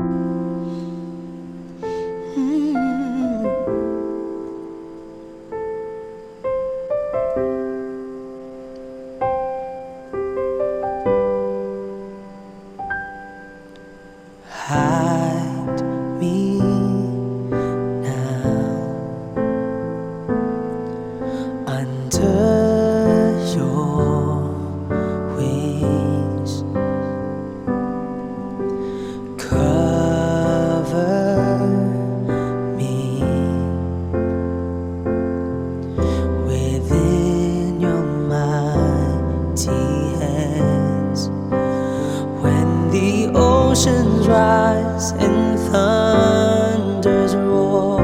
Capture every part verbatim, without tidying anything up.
Hide me now under your wings. Cover me within your mighty hands. When the oceans rise and thunders roar,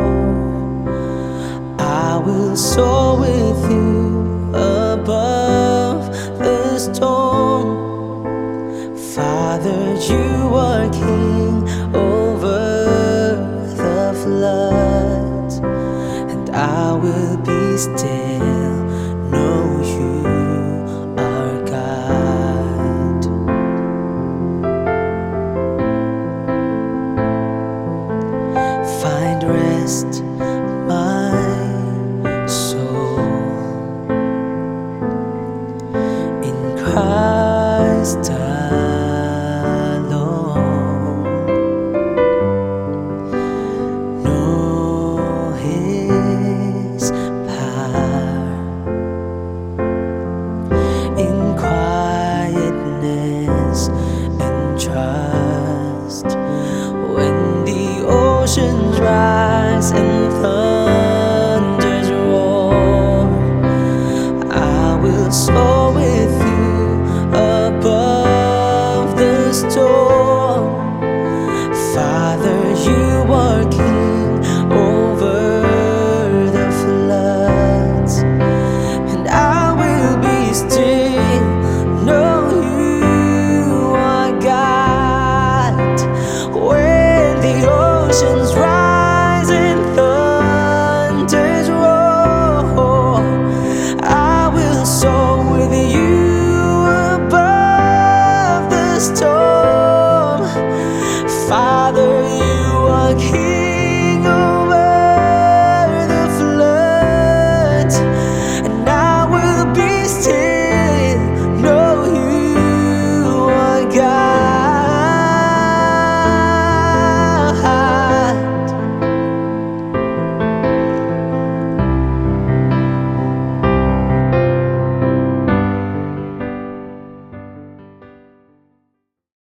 I will soar with you above the storm. Father, you are king over the floods, and I will be still.